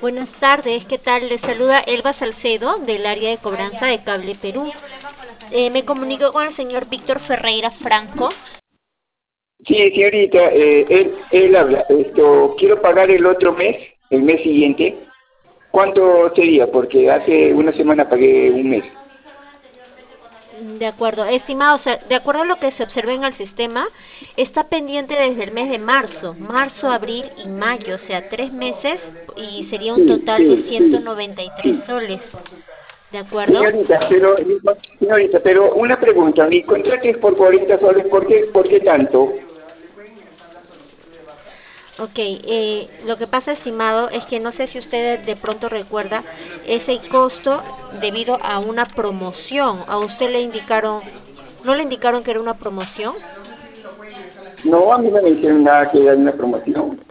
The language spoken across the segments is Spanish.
Buenas tardes, ¿qué tal? Les saluda Elba Salcedo del área de cobranza de Cable Perú. Me comunico con el señor Víctor Ferreira Franco. Sí, señorita, él habla. Quiero pagar el otro mes, el mes siguiente. ¿Cuánto sería? Porque hace una semana pagué un mes. De acuerdo, estimado, de acuerdo a lo que se observa en el sistema, está pendiente desde el mes de marzo, abril y mayo, o sea, 3 meses y sería un Sí, total de sí, ciento sí, noventa y tres sí. soles. ¿De acuerdo? Señorita, pero una pregunta. Mi contrato es por 40 soles. ¿Por qué tanto? Ok, lo que pasa, estimado, es que no sé si usted de pronto recuerda ese costo debido a una promoción. ¿A usted le indicaron, no le indicaron que era una promoción? No, a mí no me dijeron nada que era una promoción.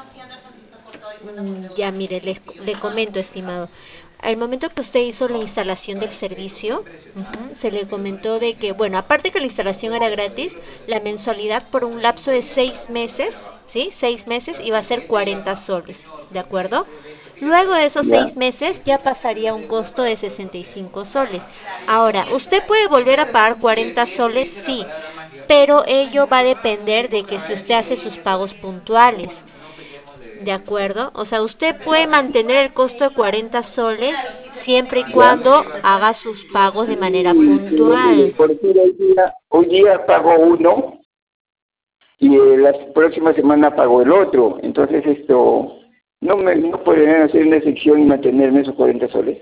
Ya, mire, le comento, estimado. Al momento que usted hizo la instalación del servicio, se le comentó de que, bueno, aparte que la instalación era gratis, la mensualidad por un lapso de 6 meses, ¿sí? 6 meses iba a ser 40 soles, ¿de acuerdo? Luego de esos Ya, 6 meses ya pasaría a un costo de 65 soles. Ahora, ¿usted puede volver a pagar 40 soles? Sí, pero ello va a depender de que si usted hace sus pagos puntuales. ¿De acuerdo? O sea, usted puede mantener el costo de 40 soles siempre y ya. cuando haga sus pagos de manera Pero mire, puntual. por decir, hoy día pago uno y la próxima semana pago el otro. Entonces no podrían hacer una excepción y mantenerme esos 40 soles.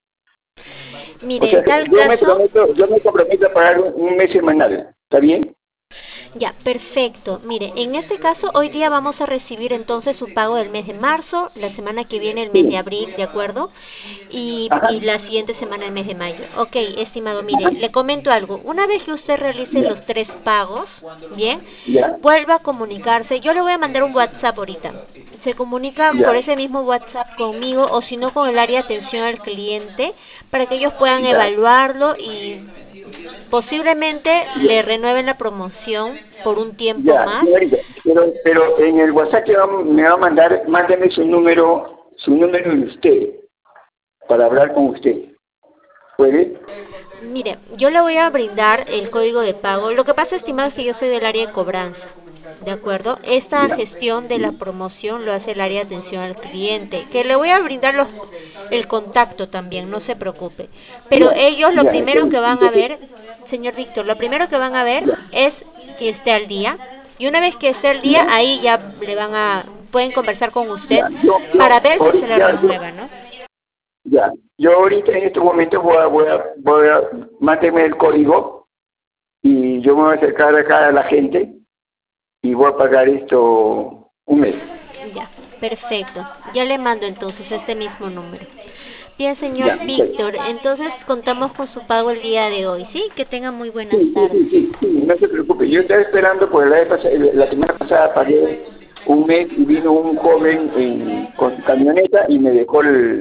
O Mire, sea, en tal yo me caso, prometo, yo me comprometo a pagar un mes semanal. ¿Está bien? ya, perfecto. Mire, en este caso, hoy día vamos a recibir entonces su pago del mes de marzo, la semana que viene el mes de Sí. abril, ¿de acuerdo? Y Ajá, la siguiente semana el mes de mayo. Ok, estimado, ajá. mire, le comento algo. Una vez que usted realice Ya, los 3 pagos, bien, ya, vuelva a comunicarse. Yo le voy a mandar un WhatsApp ahorita. Se comunica por ya, ese mismo WhatsApp conmigo o si no con el área de atención al cliente para que ellos puedan ya, evaluarlo y posiblemente ya, le renueven la promoción por un tiempo ya, más. señorita. Pero en el WhatsApp me va a mandar, mándeme su número de usted, para hablar con usted. ¿Puede? Mire, yo le voy a brindar el código de pago. Lo que pasa, estimado, es que yo soy del área de cobranza. ¿De acuerdo? Esta Ya, gestión de la promoción lo hace el área de atención al cliente, que le voy a brindar el contacto también, no se preocupe. Pero ya, ellos lo ya, primero que van a entonces, ver, señor Víctor, lo primero que van a ver ya, es que esté al día. Y una vez que esté al día, ya, ahí ya pueden conversar con usted ya, yo, para ver si se ahorita, le renueva, ¿no? ya, yo ahorita en estos momentos voy a, mándeme el código y yo me voy a acercar acá a la gente y voy a pagar esto un mes. Ya, perfecto. Ya le mando entonces este mismo número. Bien, Ya, señor muchas gracias. Víctor, entonces contamos con su pago el día de hoy, ¿sí? Que tenga muy buenas Sí, sí, tardes. sí, sí, sí, no se preocupe. Yo estaba esperando, pues la semana pasada pagué un mes y vino un joven con su camioneta y me dejó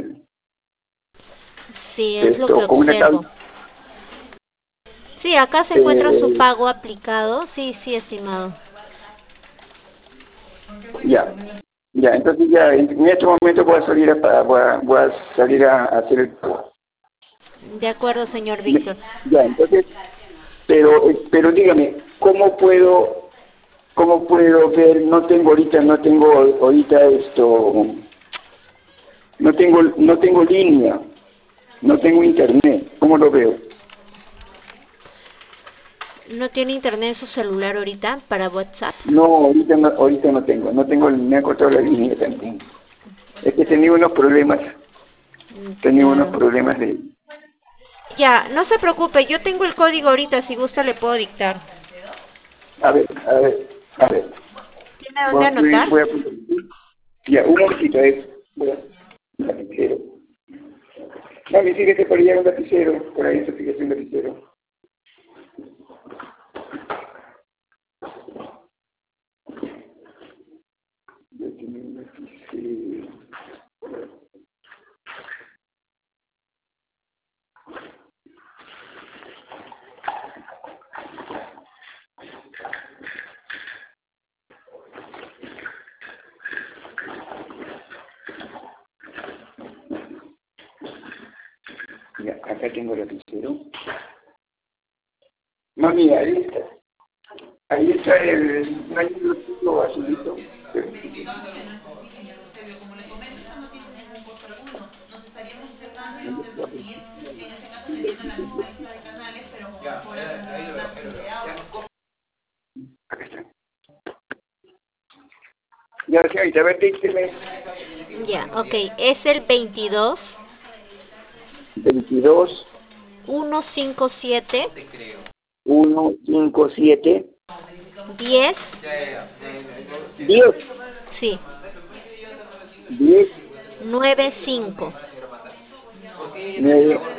Sí, es lo que con una observo. Sí, acá se encuentra su eh, pago aplicado. Sí, sí, estimado. ya, ya, entonces ya, en este momento voy a salir a hacer el pago. De acuerdo, señor Víctor. Ya, entonces, pero dígame, ¿cómo puedo ver? No tengo ahorita no tengo línea, no tengo internet, ¿cómo lo veo? ¿No tiene internet en su celular ahorita para WhatsApp? No, ahorita no tengo, me ha cortado la línea también. Es que tenía unos Claro. problemas de, Ya, no se preocupe, yo tengo el código ahorita, si gusta le puedo dictar. a ver, a ver, a ver, ¿Tiene dónde voy, anotar? voy a, ya, un momentito, un lapicero. Mami, síguete por allá un lapicero, por ahí se sigue un lapicero. Yo tenía un lapicero. Ya, acá tengo el lapicero. Mami, ahí está el no azulito. Acá está. Ya, señorita, a ver, dígame. Ya, ok. Es el 22 22 157 157 10, 10 sí, 10 95. 9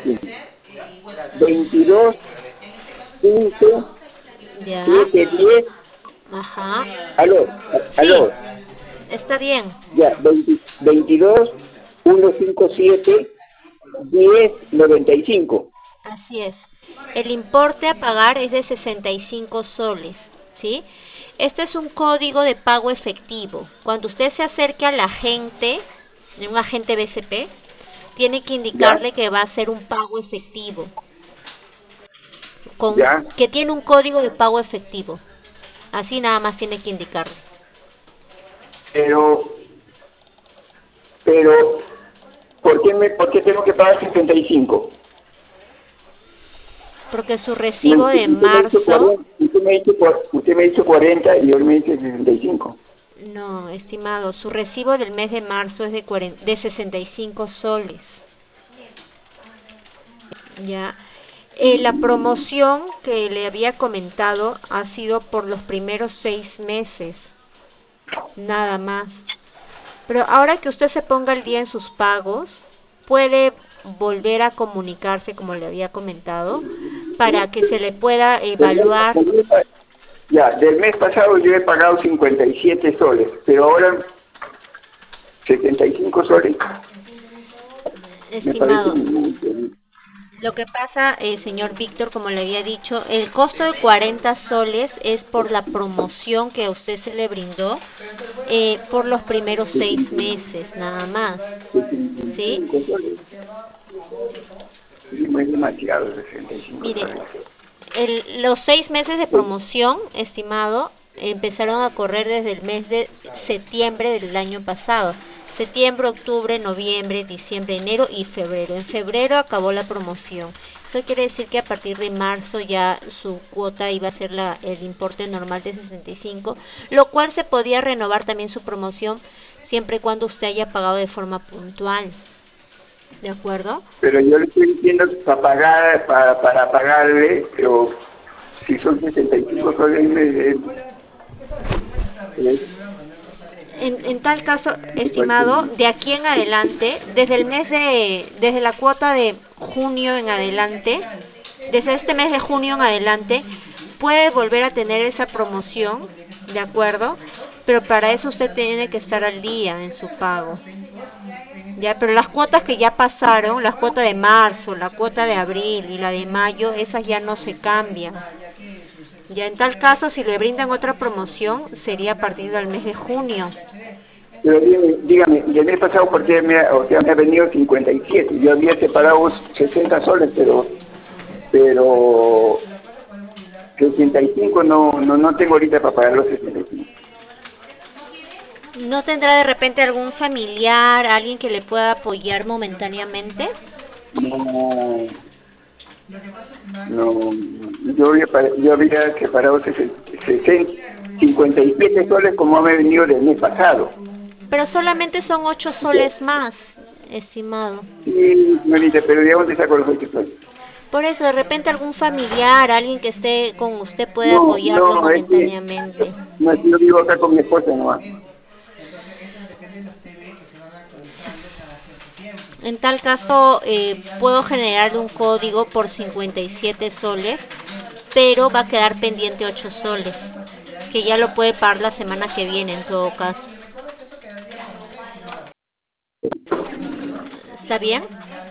22 5 Ya, 7 10. ajá. Aló, Sí, aló. está bien. Ya, 22 157 10 95. Así es. El importe a pagar es de 65 soles, ¿sí? Este es un código de pago efectivo. Cuando usted se acerque al agente, un agente BCP, tiene que ¿Ya? indicarle que va a hacer un pago efectivo, con, ¿Ya? que tiene un código de pago efectivo. Así nada más tiene que indicarle. Pero, pero, por qué tengo que pagar 65? Porque su No, recibo de usted me dice marzo, 40, usted me dice 40 y yo me dice 65. no, estimado, su recibo del mes de marzo es de, de 65 soles. Ya. La promoción que le había comentado ha sido por los primeros 6 meses, nada más. Pero ahora que usted se ponga al día en sus pagos, puede volver a comunicarse, como le había comentado, para que se le pueda Del mes, evaluar. ya, del mes pasado yo he pagado 57 soles, pero ahora 75 soles me parece Estimado, mucho. lo que pasa, señor Víctor, como le había dicho, el costo de 40 soles es por la promoción que a usted se le brindó por los primeros 6 meses, nada más. ¿Sí? 65 soles. No es demasiado, 65 Mire, soles. los 6 meses de promoción, estimado, empezaron a correr desde el mes de septiembre del año pasado. Septiembre, octubre, noviembre, diciembre, enero y febrero. En febrero acabó la promoción. Eso quiere decir que a partir de marzo ya su cuota iba a ser el importe normal de 65, lo cual se podía renovar también su promoción siempre y cuando usted haya pagado de forma puntual. ¿De acuerdo? Pero yo le estoy diciendo para pagar, para pagarle, pero si son 65 soles, En tal caso, estimado, de aquí en adelante, desde la cuota de junio en adelante, desde este mes de junio en adelante, puede volver a tener esa promoción, ¿de acuerdo? Pero para eso usted tiene que estar al día en su pago. Ya, pero las cuotas que ya pasaron, la cuota de marzo, la cuota de abril y la de mayo, esas ya no se cambian. Ya en tal caso, si le brindan otra promoción, sería a partir del mes de junio. pero dígame, y el mes pasado, ¿por qué o sea, me ha venido 57? Yo había separado 60 soles, pero 65 no tengo ahorita para pagar los 65. ¿No tendrá de repente algún familiar, alguien que le pueda apoyar momentáneamente? No, no, yo había separado 57 soles como me ha venido del mes pasado. Pero solamente son 8 soles más, estimado. Sí, señorita, pero ¿de dónde saco los 8 soles? Por eso, de repente algún familiar, alguien que esté con usted puede No, apoyarlo no, es que momentáneamente. no, yo vivo acá con mi esposa nomás. En tal caso, puedo generarle un código por 57 soles, pero va a quedar pendiente 8 soles, que ya lo puede pagar la semana que viene en todo caso. ¿Está bien?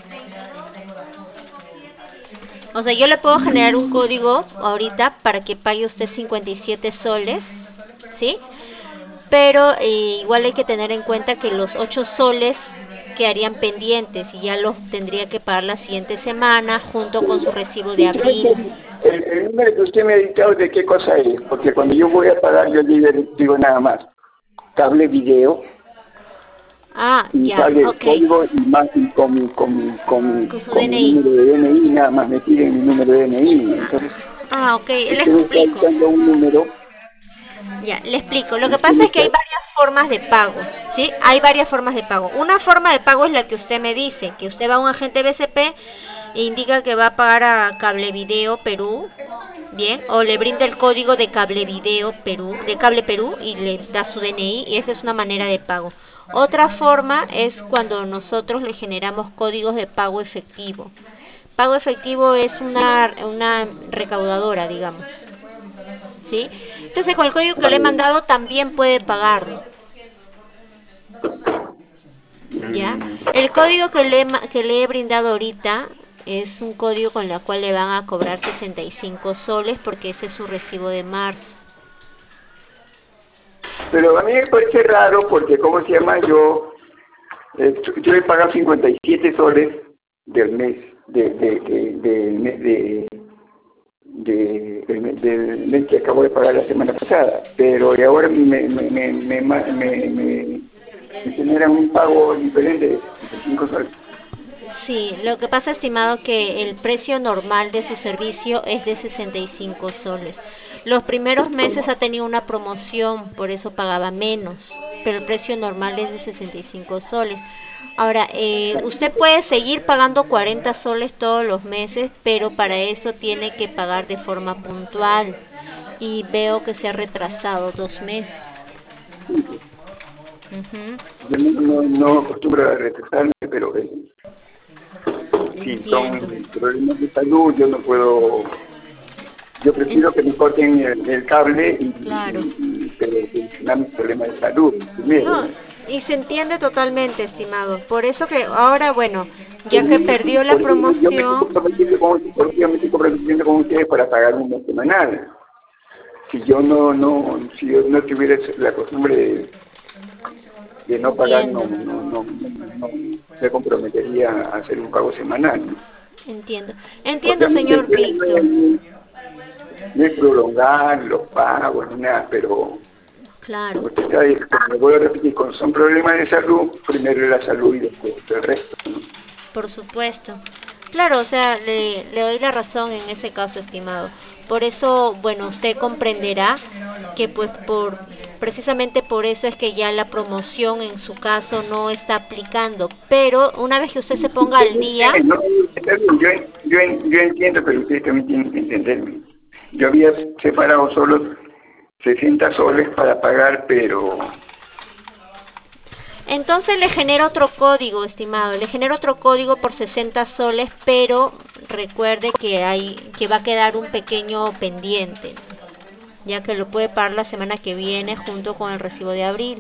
O sea, yo le puedo generar un código ahorita para que pague usted 57 soles, ¿sí? Pero igual hay que tener en cuenta que los 8 soles quedarían pendientes y ya los tendría que pagar la siguiente semana junto con su recibo de abril. El número que usted me ha dictado, ¿de qué cosa es? Porque cuando yo voy a pagar, yo digo nada más, cable video, Ah, y ya, sale el ok. código y más y Con su con mi DNI. número de DNI, nada más me piden mi número de DNI. Entonces, Ok, le usted me está explico. dictando un número, Ya, le explico. Lo que usted me pasa es que está... hay varias formas de pago, ¿sí? Hay varias formas de pago. Una forma de pago es la que usted me dice, que usted va a un agente BCP e indica que va a pagar a Cablevideo Perú, ¿bien? O le brinda el código de Cablevideo Perú, de Cable Perú y le da su DNI y esa es una manera de pago. Otra forma es cuando nosotros le generamos códigos de pago efectivo. Pago efectivo es una recaudadora, digamos. ¿Sí? Entonces con el código que le he mandado también puede pagarlo, ¿ya? El código que le he brindado ahorita es un código con el cual le van a cobrar 65 soles porque ese es su recibo de marzo. Pero a mí me parece raro porque, ¿cómo se llama? Yo he pagado 57 soles del mes, del mes que acabo de pagar la semana pasada, pero y ahora me generan un pago diferente de 65 soles. Sí, lo que pasa, estimado, que el precio normal de su servicio es de 65 soles. Los primeros meses ha tenido una promoción, por eso pagaba menos, pero el precio normal es de 65 soles. Ahora, usted puede seguir pagando 40 soles todos los meses, pero para eso tiene que pagar de forma puntual. Y veo que se ha retrasado 2 meses. Ujú. Yo no acostumbro a retrasarme, pero si Entiendo. son problemas de salud, yo no puedo. Yo En- prefiero que me corten el cable claro. pero solucionar mis problemas de salud primero, No, ¿no? y se entiende totalmente, estimado. Por eso que ahora, bueno, ya que Porque perdió la yo me estoy promoción, comprometiendo porque yo me estoy comprometiendo con ustedes para pagar un mes semanal. Si yo no tuviera la costumbre de no pagar, entiendo, no me comprometería a hacer un pago semanal, ¿no? entiendo. Entiendo, Obviamente señor Víctor. no es prolongar los pagos ni nada, pero Claro, como usted sabe, me voy a repetir, cuando son problemas de salud, primero la salud y después el resto, ¿no? por supuesto. Claro, o sea, le doy la razón en ese caso, estimado. Por eso, bueno, usted comprenderá que pues precisamente por eso es que ya la promoción en su caso no está aplicando. Pero una vez que usted se ponga al día, No, está bien, yo entiendo, pero ustedes también tienen que entenderme. Yo había separado solo 60 soles para pagar, pero entonces le genero otro código, estimado. Le genero otro código por 60 soles, pero recuerde que va a quedar un pequeño pendiente, ya que lo puede pagar la semana que viene junto con el recibo de abril.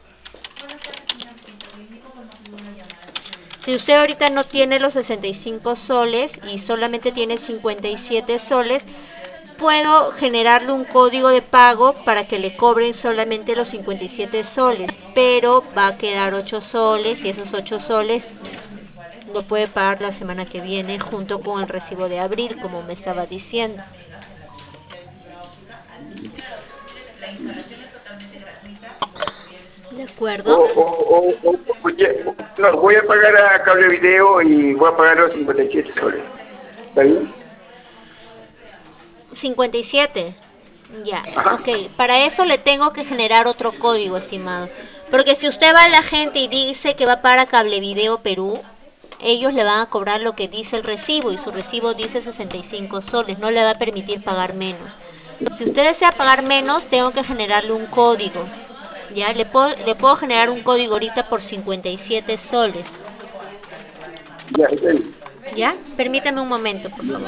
Si usted ahorita no tiene los 65 soles y solamente tiene 57 soles, puedo generarle un código de pago para que le cobren solamente los 57 soles, pero va a quedar 8 soles y esos 8 soles lo puede pagar la semana que viene junto con el recibo de abril, como me estaba diciendo. ¿De acuerdo? no, voy a pagar a cable video y voy a pagar los 57 soles. ¿Está bien? 57. Ya, Ajá. ok. Para eso le tengo que generar otro código, estimado. Porque si usted va a la gente y dice que va para Cablevideo Perú, ellos le van a cobrar lo que dice el recibo y su recibo dice 65 soles. No le va a permitir pagar menos. Si usted desea pagar menos, tengo que generarle un código. Ya, le puedo generar un código ahorita por 57 soles. Ya, está bien. ¿Ya? Permítame un momento, por Ya. favor.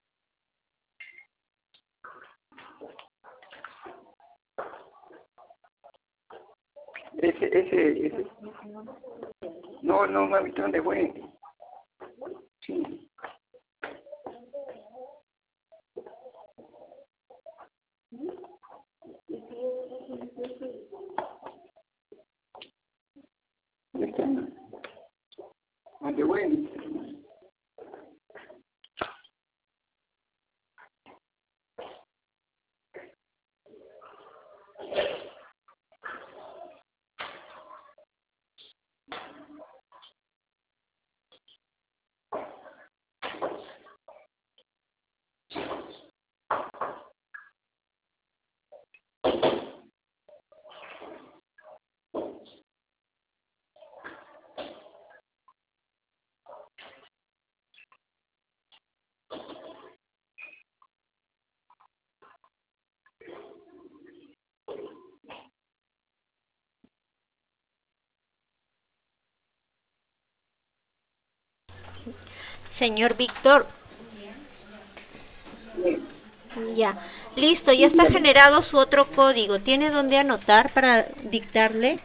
Ese. No, mami, ¿dónde fue? Sí. ¿Dónde está? Señor Víctor, ya. Listo, ya está generado su otro código. ¿Tiene dónde anotar para dictarle?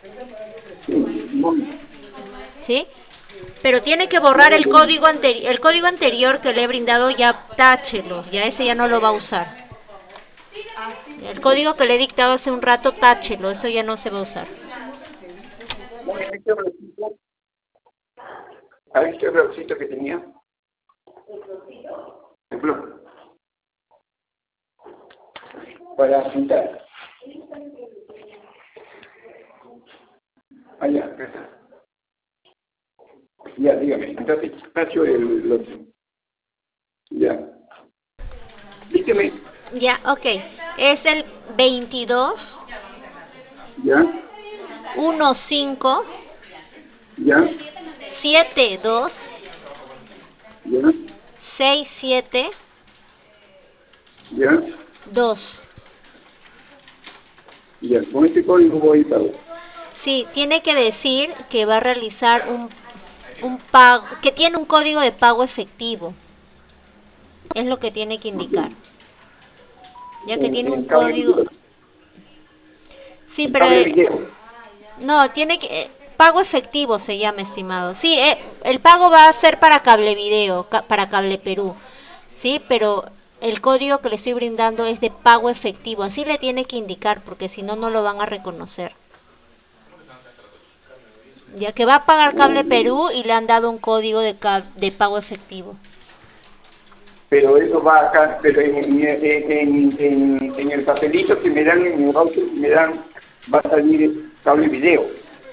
¿Sí? Pero tiene que borrar el código anterior que le he brindado, ya táchelo, ya ese ya no lo va a usar. El código que le he dictado hace un rato, táchelo, eso ya no se va a usar. ¿Has visto el relojcito que tenía? El reloj. Para pintar. Ah, ya, acá está. Ya, dígame. Entonces, espacio el otro. Ya. Dígame. Ya, ok. Es el 22 Ya. 15 Ya. 72 Ya. 67 Ya. 2. Ya. Con este código voy a pago. Sí, tiene que decir que va a realizar un pago, que tiene un código de pago efectivo. Es lo que tiene que indicar. Ya que tiene un En cable código. video. Sí, En pero cable video. no, tiene que pago efectivo se llama, estimado. Sí, el pago va a ser para cable video, para Cable Perú. Sí, pero el código que le estoy brindando es de pago efectivo. Así le tiene que indicar, porque si no, no lo van a reconocer. Ya que va a pagar Cable Perú y le han dado un código de pago efectivo. Pero eso va acá, pero en el papelito que me dan en el voucher, me dan, va a salir cable video.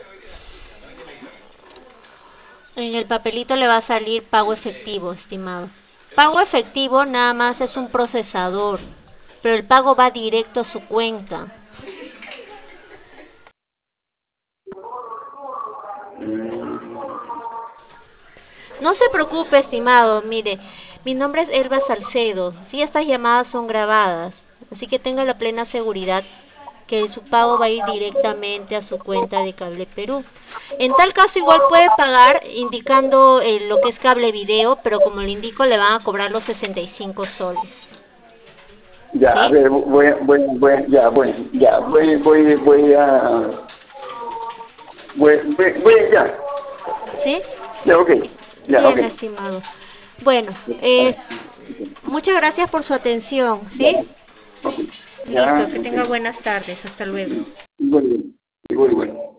En el papelito le va a salir pago efectivo, estimado. Pago efectivo nada más es un procesador, pero el pago va directo a su cuenta. No se preocupe, estimado, mire, mi nombre es Elba Salcedo, sí, estas llamadas son grabadas, así que tenga la plena seguridad que su pago va a ir directamente a su cuenta de Cable Perú. En tal caso igual puede pagar indicando lo que es cable video, pero como le indico le van a cobrar los 65 soles. Ya, a ¿Sí? ver, ya, ya, ¿Sí? ya, ok, ya, ok. Bien, estimado. Bueno, muchas gracias por su atención, ¿sí? Ok, Listo, ya, que ok. tenga buenas tardes. Hasta luego. Igual, igual.